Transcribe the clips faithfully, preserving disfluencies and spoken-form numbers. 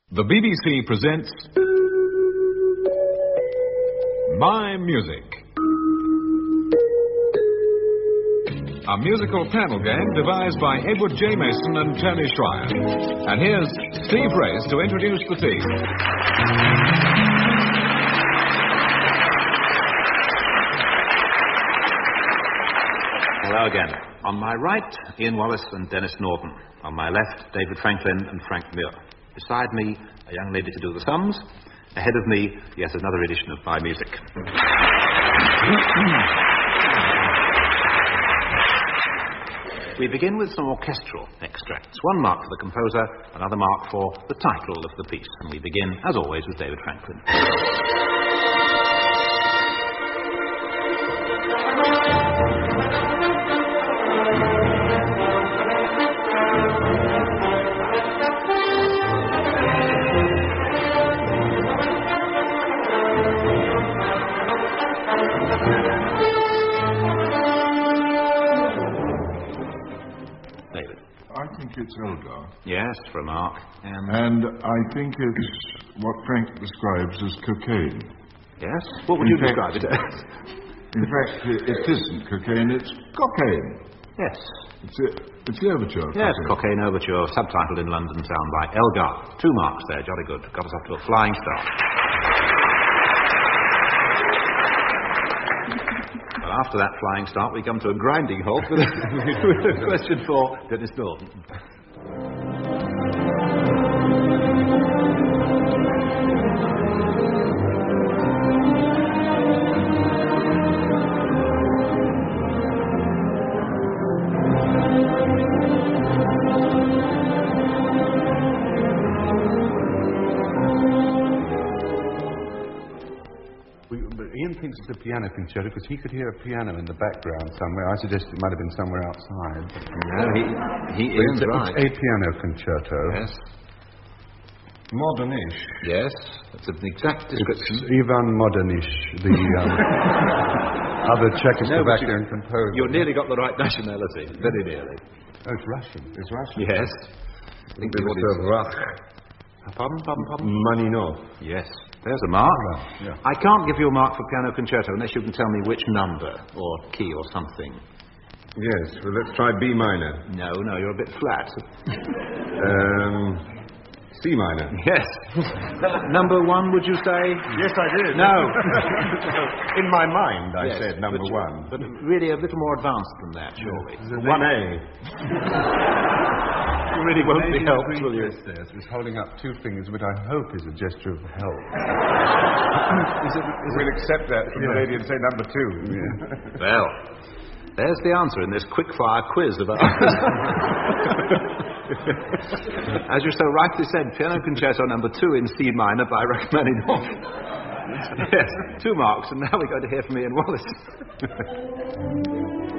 The B B C presents My Music, a musical panel game devised by Edward J. Mason and Tony Schreier. And here's Steve Race to introduce the team. Hello again. On my right, Ian Wallace and Dennis Norton. On my left, David Franklin and Frank Muir. Beside me, a young lady to do the sums. Ahead of me, yet another edition of My Music. We begin with some orchestral extracts. One mark for the composer, another mark for the title of the piece. And we begin, as always, with David Franklin. I think it's Elgar. Yes, for a mark. Um, And I think it's what Frank describes as cocaine. yes? What would In you fact- describe it as? In fact, it, it isn't cocaine, it's cocaine. Yes. It's, a, it's the overture. of Yes, cocaine. Cocaine Overture, subtitled in London Town by Elgar. Two marks there, jolly good. Got us off to a flying start. Well, after that flying start, we come to a grinding halt with a, with a question for Dennis Norton. We, but Ian thinks it's a piano concerto because he could hear a piano in the background somewhere. I suggested it might have been somewhere outside. No, he, he But is it's, right. it's a piano concerto. Yes. Modernish. Yes, that's an exact It's description. Ivan Modernish, the um, other Czechoslovakian you- composer. You've nearly got the right nationality. Very nearly. Oh, it's Russian. It's Russian. Yes. I think what is- Pardon, pardon, pardon? Maninov. Yes, there's a mark. Yeah. I can't give you a mark for piano concerto unless you can tell me which number or key or something. Yes, well, let's try B minor. No, no, you're a bit flat. Um, C minor. Yes. Number one, would you say? Yes, I did. No. In my mind, I Yes, said number but- one. But really a little more advanced than that, surely. One A. You really won't be Maybe helped, the will you? priestess was holding up two fingers, which I hope is a gesture of help. Is it, is We'll accept that from the Yeah. lady and say number two. it- Well, there's the answer in this quick-fire quiz of ours. As you so rightly said, piano concerto number two in C minor by Rachmaninoff. Yes, two marks, and now we're going to hear from Ian Wallace.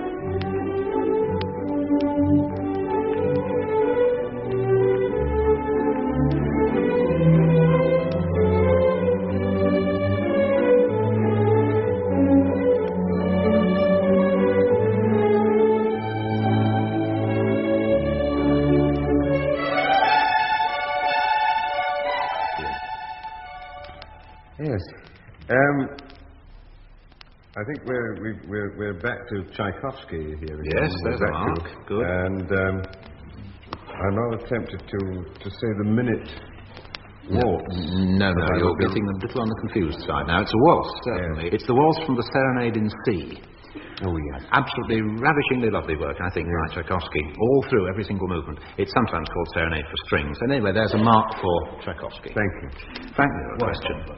Yes. Um, I think we're, we, we're, we're back to Tchaikovsky here. again. Yes, there's We're a back mark. to- Good. And um, I'm rather tempted to, to say the minute waltz. No, no, I you're would be- getting a little on the confused side. Now, it's a waltz, certainly. It's the waltz from the Serenade in C. Oh, yes. Absolutely ravishingly lovely work, I think, by Tchaikovsky, all through every single movement. It's sometimes called Serenade for Strings. And anyway, there's a mark for Tchaikovsky. Thank you. Frank, you have a question.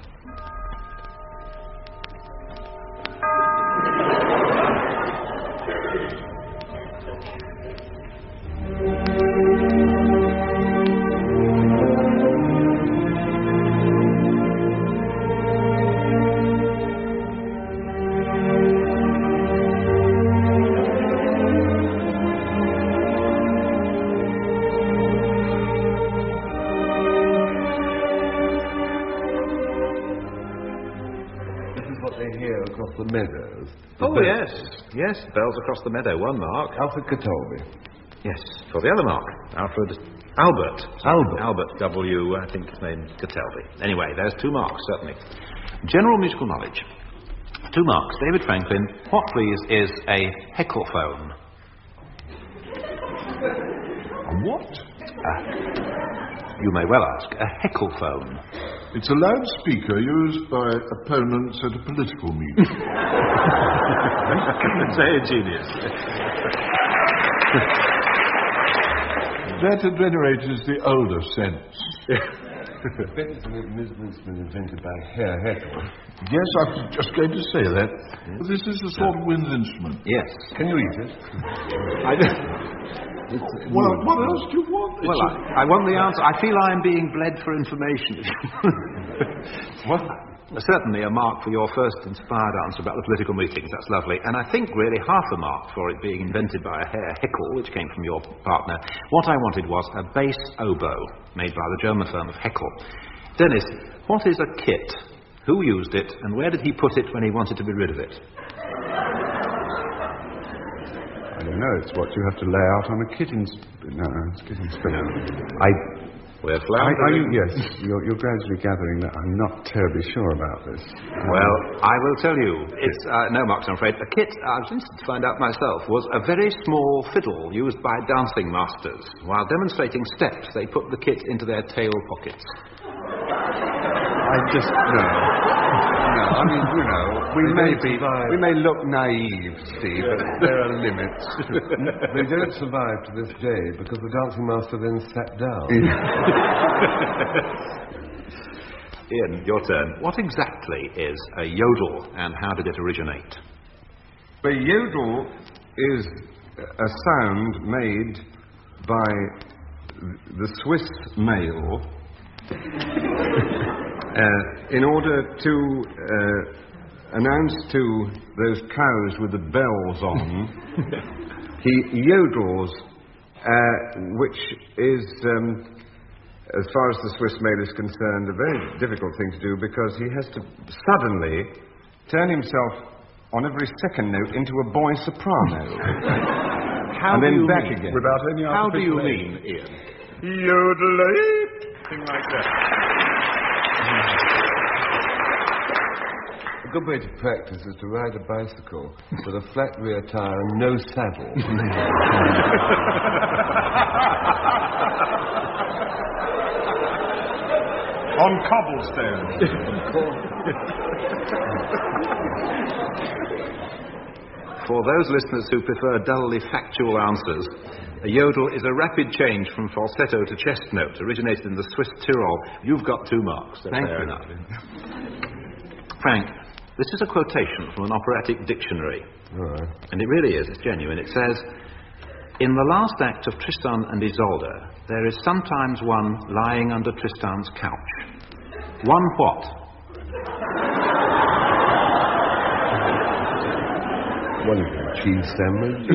across the meadows. The Oh, bird- yes. Yes, bells across the meadow, one mark. Alfred Katolby. Yes, for the other mark, Alfred Albert. Albert. Albert W. I think his name Catelby. Anyway, there's two marks, certainly. General musical knowledge. Two marks. David Franklin, what, please, is a heckelphone? A what? Uh, you may well ask. A heckelphone. It's a loudspeaker used by opponents at a political meeting. Say a genius. That at any rate is the older sense. Benjamin Amusement's been invented by Herr Heckel. Yes, I was just going to say that. But this is a sort of wind instrument. Yes. Can you eat it? I don't... Well, what else do you want? Well, I, I want the answer. I feel I am being bled for information. What? Certainly a mark for your first inspired answer about the political meetings. That's lovely. And I think really half a mark for it being invented by a Herr Heckel, which came from your partner. What I wanted was a bass oboe made by the German firm of Heckel. Dennis, what is a kit? Who used it, and where did he put it when he wanted to be rid of it? I don't know. It's what you have to lay out on a kitten's... No, it's kitten's spin. I... We're I, are floundering. you, yes, you're, you're gradually gathering that I'm not terribly sure about this. Well, I will tell you. It's uh, no marks, I'm afraid. A kit, I was interested to find out myself, was a very small fiddle used by dancing masters. While demonstrating steps, they put the kit into their tail pockets. I just no, no. I mean, you know, we They may don't be, survive. we may look naive, Steve, but there are limits. They don't survive to this day because the dancing master then sat down. Ian, your turn. What exactly is a yodel, and how did it originate? The yodel is a sound made by the Swiss male uh, in order to uh, announce to those cows with the bells on. He yodels, uh, which is, um, as far as the Swiss male is concerned, a very difficult thing to do because he has to suddenly turn himself on every second note into a boy soprano. How and do then you back mean? again. Without any How do you articulation. mean, Ian? Yodelate! Thing like that. A good way to practice is to ride a bicycle with a flat rear tire and no saddle. On cobblestones. For those listeners who prefer dully factual answers, a yodel is a rapid change from falsetto to chest note, originated in the Swiss Tyrol. You've got two marks. That's Thank fair you. enough. Frank, this is a quotation from an operatic dictionary. All right. And it really is, it's genuine. It says, "In the last act of Tristan and Isolde, there is sometimes one lying under Tristan's couch. One what?" One of them, cheese sandwich.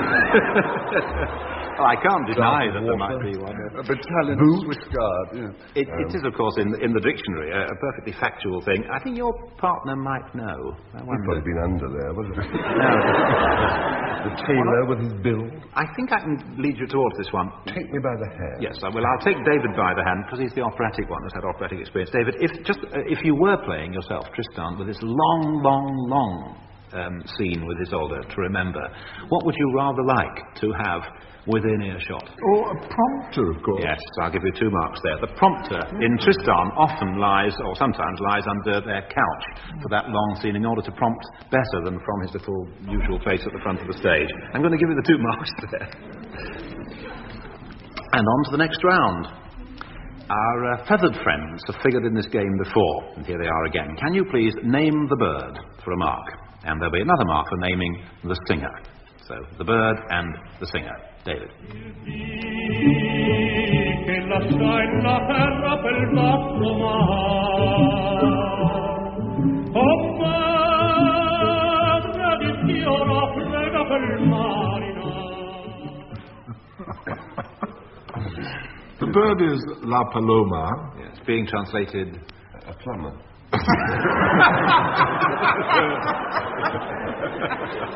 Well, I can't deny Glass of that there water. might be one. A battalion Boot. of Swiss Guard. Yeah. It, it is, of course, in, in the dictionary, a, a perfectly factual thing. I think your partner might know. I He'd wonder. probably been under there, wouldn't he? No. The tailor with his bill. I think I can lead you towards this one. Take me by the hand. Yes, I will. I'll take David by the hand because he's the operatic one who's had operatic experience. David, if just uh, if you were playing yourself, Tristan, with this long, long, long um, scene with Isolde to remember, what would you rather like to have within earshot? Or a prompter, of course. Yes, I'll give you two marks there. The prompter in Tristan often lies, or sometimes lies, under their couch for that long scene in order to prompt better than from his little usual place at the front of the stage. I'm going to give you the two marks there. And on to the next round. Our uh, feathered friends have figured in this game before, and here they are again. Can you please name the bird for a mark? And there'll be another mark for naming the singer. So, the bird and the singer. David. Che lascia in la terra pel vasto mar. Oh, madre di Dio, la prega pel marina. The bird is La Paloma. Yes, being translated. A plumber.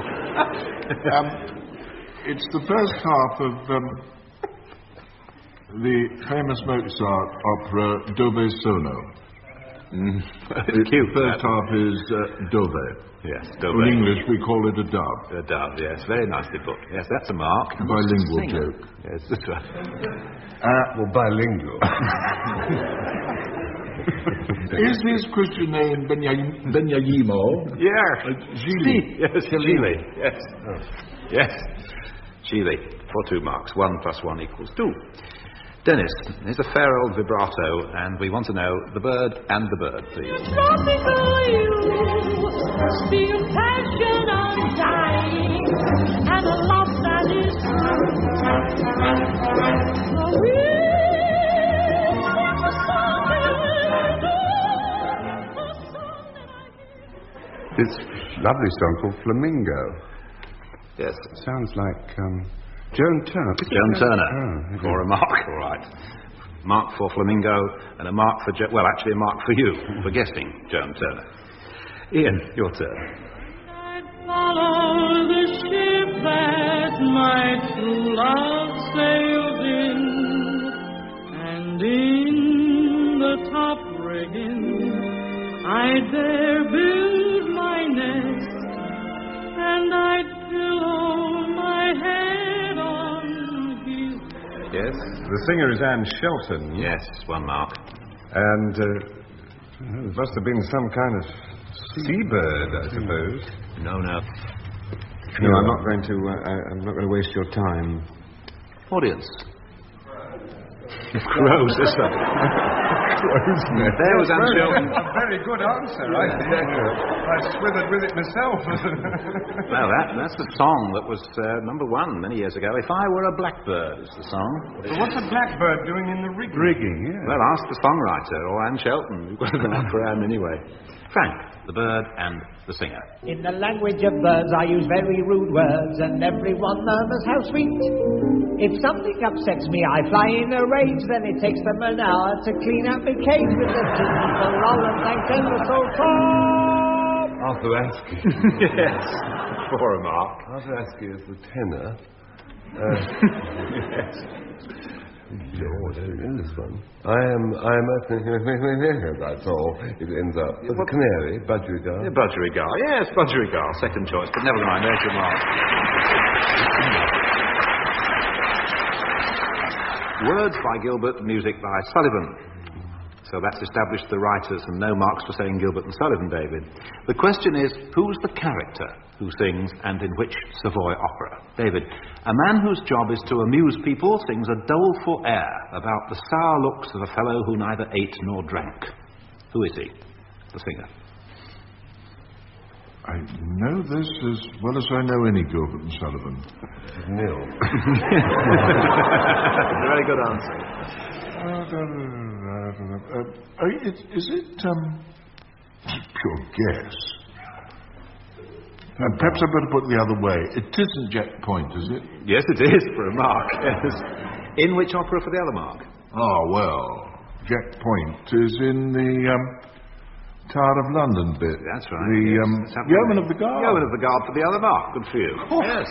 Um, it's the first half of um, the famous Mozart opera Dove Sono. Mm. The Cute. first that. half is uh, Dove. Yes, Dove. In English, we call it a dove. A dove, yes. Very nicely put. Yes, that's a mark. A bilingual Singer. joke. Yes, that's right. Uh, Well, bilingual. is his Christian name Benya- Benyayimo? Yeah. Uh, Gili. Yes, Gili. Yes. Yes. Gili. For two marks. One plus one equals two. Dennis, here's a fair old vibrato, and we want to know the bird and the bird, please. Tropical you, still passion undying, and a love that is true. The wind is a song that I do, a song that I hear. This lovely song called Flamingo. Yes. Sounds like um, Joan Turner. Is it Joan Turner. Oh, For a mark, all right. Mark for Flamingo, and a mark for... Jo- well, actually a mark for you, for guessing Joan Turner. Ian, your turn. I'd follow the ship that my true love sailed in, and in the top rigging I'd there build my nest, and I'd pillow my head on his... Yes? The singer is Anne Shelton. Yes, one mark. And uh, it must have been some kind of seabird, I suppose. No, no. No, I'm not going to. Uh, I- I'm not going to waste your time. Audience. Crows, is that? There was Anne Shelton. A very good answer, I think. I swithered with it myself. Well, that, that's the song that was uh, number one many years ago. If I Were a Blackbird is the song. But what's a blackbird doing in the rigging? Rigging, yeah. Well, ask the songwriter, or Anne Shelton. You've got to go out for Anne anyway. Frank, the bird and the singer. In the language of birds, I use very rude words, and everyone murmurs how sweet. If something upsets me, I fly in a rage. Then it takes them an hour to clean out my cage with the tune, the roll and thanks and the soul top. Arthur Askey. Yes, for a mark. Arthur Askey is the tenor. Uh, Yes. Lord, in this one. I am, I am, that's all. It ends up. But the canary, budgerigar. Yeah, budgerigar. Yes, budgerigar. Second choice, but never mind. There's your mark. Words by Gilbert, music by Sullivan. So that's established the writers, and no marks for saying Gilbert and Sullivan, David. The question is, who's the character who sings and in which Savoy opera? David, a man whose job is to amuse people sings a doleful air about the sour looks of a fellow who neither ate nor drank. Who is he? The singer. I know this as well as I know any Gilbert and Sullivan. Nil. Very good answer. Uh, uh, uh, is, is it um, pure guess? Uh, perhaps I better put it the other way. It isn't Jack Point, is it? Yes, it is, for a mark. Yes. In which opera for the other mark? Oh, well, Jack Point is in the um, Tower of London bit. That's right. The yes. um, That's happening. Yeoman of the Guard. Yeoman of the Guard for the other mark. Good for you. Yes.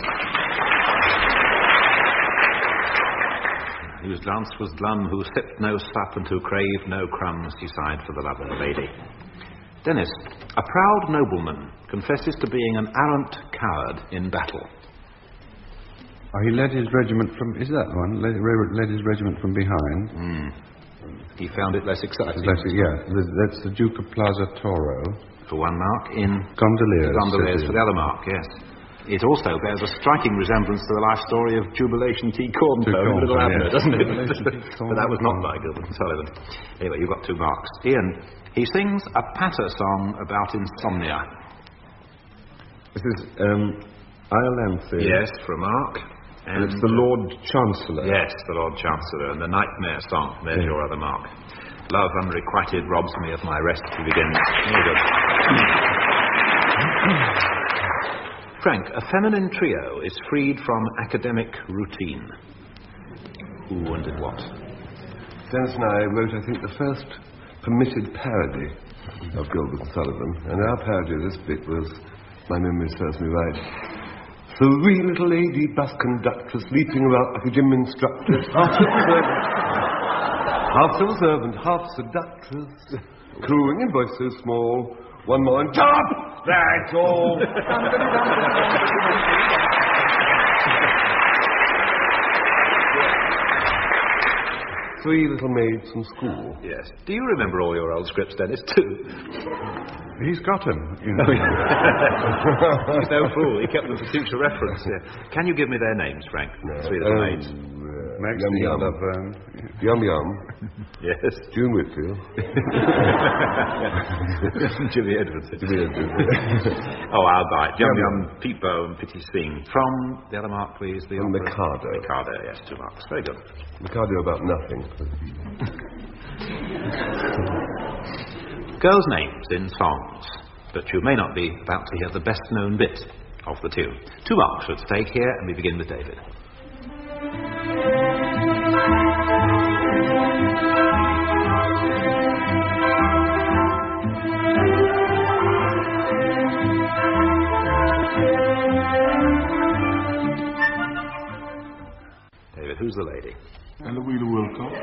Whose lance was glum, who sipped no sup, and who craved no crumbs, he sighed for the love of a lady. Dennis, a proud nobleman confesses to being an arrant coward in battle. Oh, he led his regiment from... Is that the one? Led, led his regiment from behind. Mm. He found it less exciting. That's, yeah, that's the Duke of Plaza Toro. For one mark in... Gondoliers. Gondoliers for the other mark, yes. It also bears a striking resemblance to the life story of Jubilation T. Cornpone, Little Abner, yes. doesn't it? But that was not by Gilbert and Sullivan. Anyway, you've got two marks. Ian, he sings a patter song about insomnia. This is um, Iolanthe. Yes, for a mark. And it's the Lord Chancellor. Yes, the Lord Chancellor, and the Nightmare Song. There's Yeah. your other mark. Love unrequited robs me of my rest, he begins. Very good. Frank, a feminine trio is freed from academic routine. Who and did what? Dennis and I wrote, I think, the first permitted parody of Gilbert and Sullivan. And our parody of this bit was, my memory serves me right, the wee little lady bus conductress leaping about like a gym instructor. Half civil servant, half seductress. Cooing in voice so small. One more and top! That's all. Three little maids from school. Yes. Do you remember all your old scripts, Dennis, too? He's got them. You know. He's no fool. He kept them for future reference. Yeah. Can you give me their names, Frank? No. Three little Um, maids. Max Yum, the yum. other Vern. Yum Yum. Yes. June Whitfield. Jimmy Edwards. Jimmy Edwards. Oh, I'll buy it. Yum Yum Yum, Peepo, and Pity Sing. From the other mark, please. The From opera. Mikado. Mikado, yes, two marks. Very good. Mikado about nothing. Girls' names in songs, but you may not be about to hear the best-known bit of the tune. Two marks at stake here, and we begin with David. David, who's the lady? Eloisa Wilcox.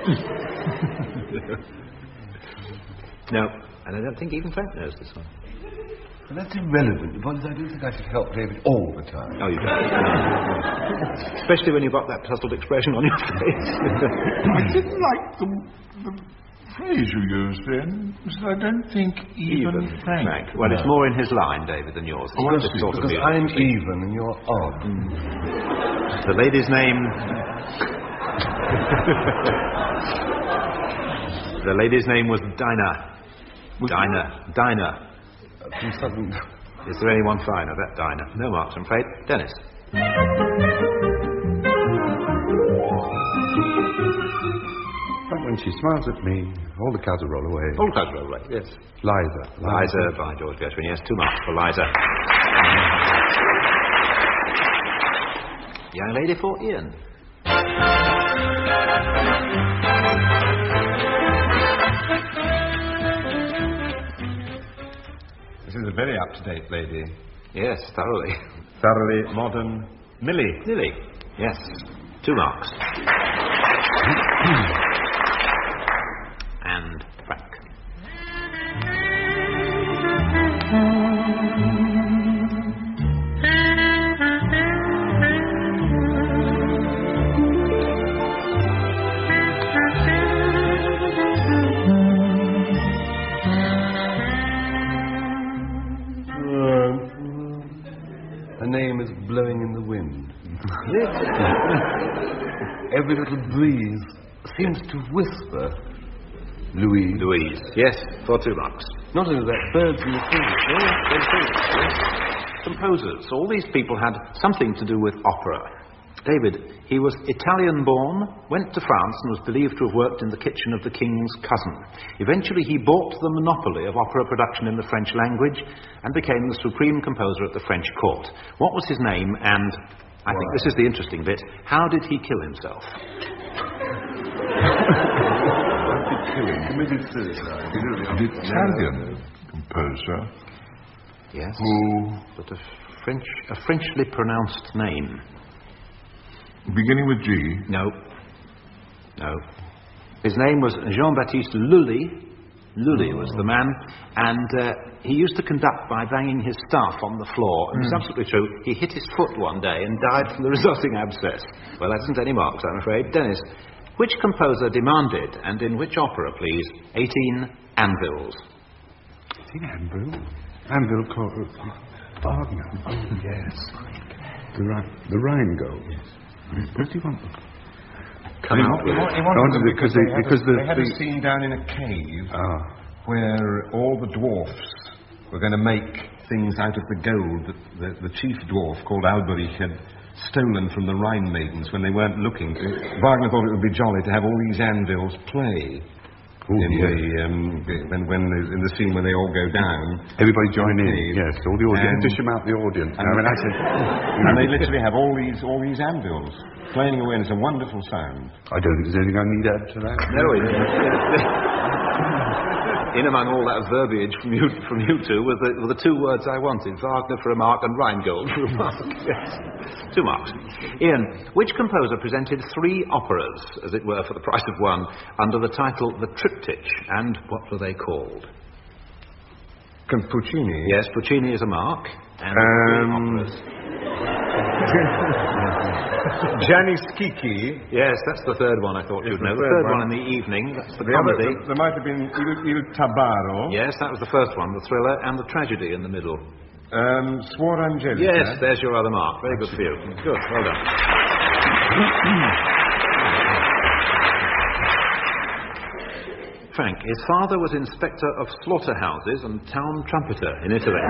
No, and I don't think even Frank knows this one. Well, that's irrelevant. The point is, I don't think I should help David all the time. Oh, you don't. Especially when you've got that puzzled expression on your face. I didn't like the, the phrase you used then. Because I don't think even, Even Frank. Frank. Well, it's more in his line, David, than yours. Oh, I It's see. sort of Because music. I'm even and you're odd. The lady's name... the lady's name was Dinah. Dinah. Dinah. From sudden... Is there anyone finer? That Dinah. No marks, I'm afraid. Dennis. But when she smiles at me, all the clouds roll away. All clouds roll away, yes. Liza. Liza by George Gershwin. Yes, two marks for Liza. Young lady for Ian. This is a very up-to-date lady. Yes, thoroughly. Thoroughly modern. Millie. Lily. Yes, two marks. And Frank. Her name is Blowing in the Wind. Every little breeze seems to whisper, Louise. Louise. Yes, for two marks. Not only that, birds in the field. Yes, very true. Yes. Composers. All these people had something to do with opera. David, he was Italian-born, went to France and was believed to have worked in the kitchen of the king's cousin. Eventually he bought the monopoly of opera production in the French language and became the supreme composer at the French court. What was his name and, I think this is the interesting bit, how did he kill himself? Committed suicide. An Italian composer Yes, who, but a French, a Frenchly pronounced name. beginning with G, No. No. His name was Jean-Baptiste Lully. Lully was the man, and uh, he used to conduct by banging his staff on the floor. And it's absolutely true. He hit his foot one day and died from the resulting abscess. Well, that isn't any marks, I'm afraid. Dennis, which composer demanded, and in which opera, please, eighteen anvils? eighteen Anvil? Anvil called Wagner. Oh, yes. The, Rhine, the Rheingold. What do you want? Come out with it. He wanted them because because, they- they, had, because a, the- they had a the- scene down in a cave Ah. where all the dwarfs were going to make things out of the gold that the, the chief dwarf, called Alberich, had stolen from the Rhine maidens when they weren't looking. Wagner thought it would be jolly to have all these anvils play. Ooh, in yes. the um, the- when, when in the scene when they all go down, Everybody join in. Okay. Yes, all the audience. And- Dish them out the audience. I mean, I said, and they literally have all these all these anvils playing away, and it's a wonderful sound. I don't think there's anything I need to add to that. No, it in among all that verbiage from you, from you two were the, were the two words I wanted, Wagner for a mark and Rheingold for a mark. Yes. Two marks. Ian, which composer presented three operas, as it were, for the price of one, under the title The Triptych, and what were they called? Can Puccini? Yes, Puccini is a mark, and Um, three operas. Gianni Schicchi. Yes, that's the third one I thought you'd the know. The third third one. one. in the evening, that's the, The other, comedy. there might have been Il, Il Tabaro. Yes, that was the first one, the thriller, and the tragedy in the middle. Um, Suor Angelica. Yes, there's your other mark. Very good for you. Good, well done. Frank, his father was inspector of slaughterhouses and town trumpeter in Italy.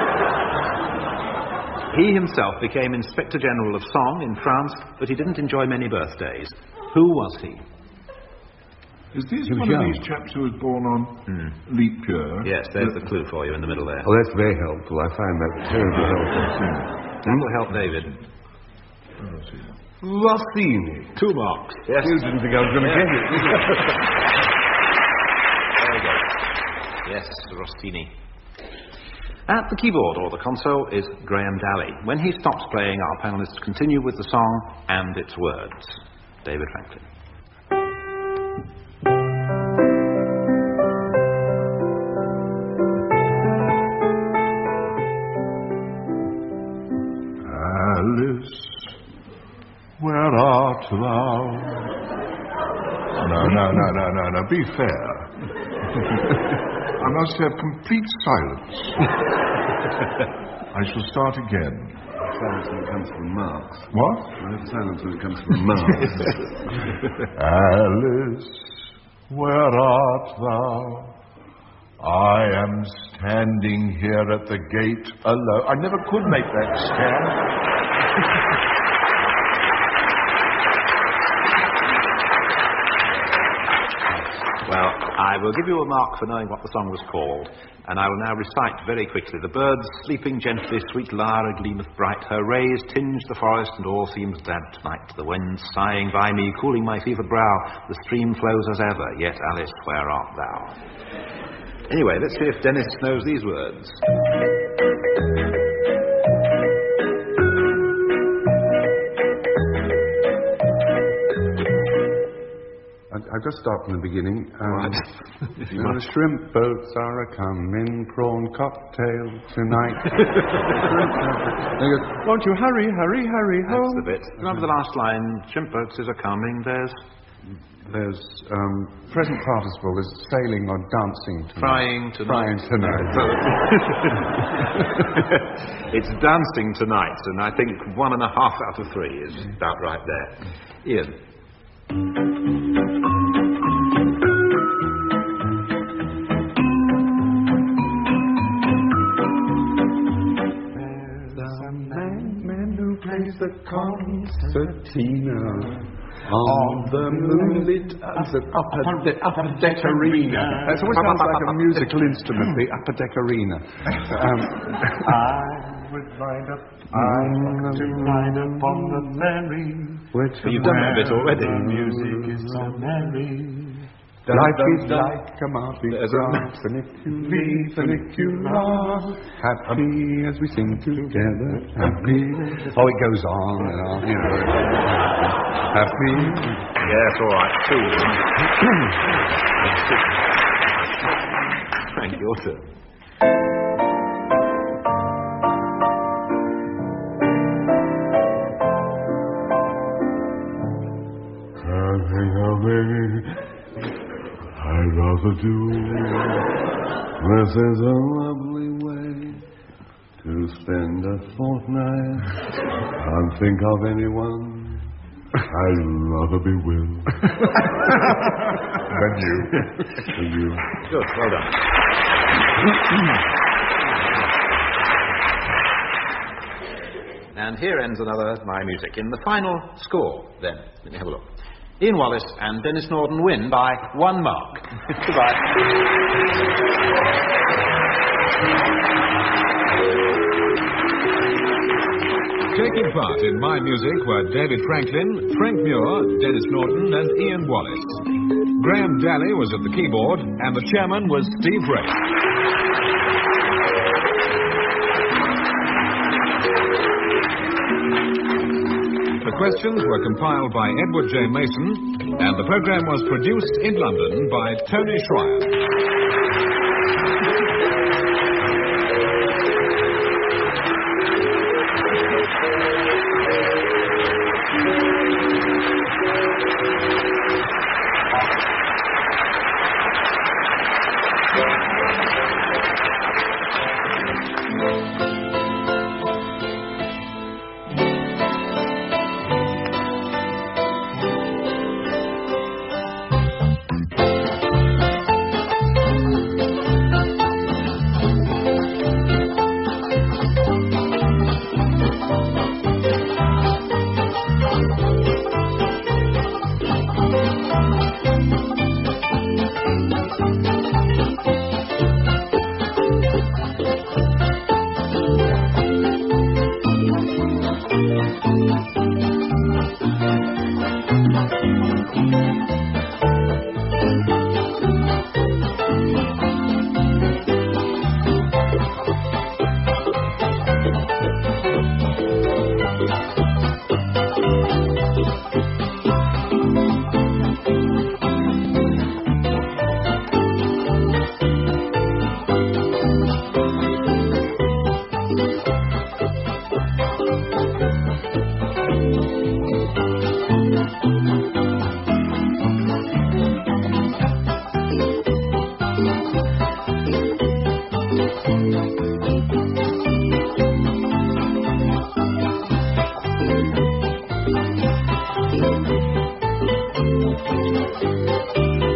He himself became Inspector General of Song in France, but he didn't enjoy many birthdays. Who was he? Is this He was one young. of these chaps who was born on leap year? Yes, there's the clue for you in the middle there. Oh, that's very helpful. I find that terribly helpful. That will help David. Rossini. Two marks. Yes. You didn't think I was going to get it. Very good. Yes, Rossini. At the keyboard, or the console, is Graham Daly. When he stops playing, our panellists continue with the song and its words. David Franklin. Alice, where art thou? No, no, no, no, no, no, be fair. I must have complete silence. I shall start again. Silence when it comes from Marx. What? I have silence when it comes from Marx. Alice, where art thou? I am standing here at the gate alone. I never could make that stand. Well, I will give you a mark for knowing what the song was called, and I will now recite very quickly. The birds sleeping gently, sweet Lara gleameth bright, her rays tinge the forest, and all seems damp tonight. The wind sighing by me, cooling my fevered brow, the stream flows as ever, yet Alice, where art thou? Anyway, let's see if Dennis knows these words. I'll just start from the beginning. Um, Right. you know, the shrimp boats are a-coming, prawn cocktail tonight. He goes, won't you hurry, hurry, hurry That's home? the bit. Remember the last line? Shrimp boats is a-coming, there's There's um, present participle is sailing or dancing tonight. frying tonight. Frying tonight. It's dancing tonight, and I think one and a half out of three is about right there. Ian. There's a man, man who plays the concertina on the moonlit upper, upper, de- upper deck arena. It always sounds like a musical instrument, the upper deck arena. Um, I would ride up, I want to ride up on the merry. which You've done that bit already. Music is so merry. life is like a market There's a- grass, and if you leave and if you laugh, happy as we sing together, happy. Oh, it goes on and on, you know. Happy. Yes, all right. Two. Thank you, your turn. Can't think of me. I'd rather do. This is a lovely way to spend a fortnight. Can't think of anyone I'd rather be with Than you. than you. Good, well done. And here ends another My Music. In the final score, then, let me have a look. Ian Wallace and Dennis Norden win by one mark. Goodbye. Taking part in My Music were David Franklin, Frank Muir, Dennis Norton, and Ian Wallace. Graham Daly was at the keyboard, and the chairman was Steve Race. The questions were compiled by Edward J. Mason, and the program was produced in London by Tony Schreier. Thank you.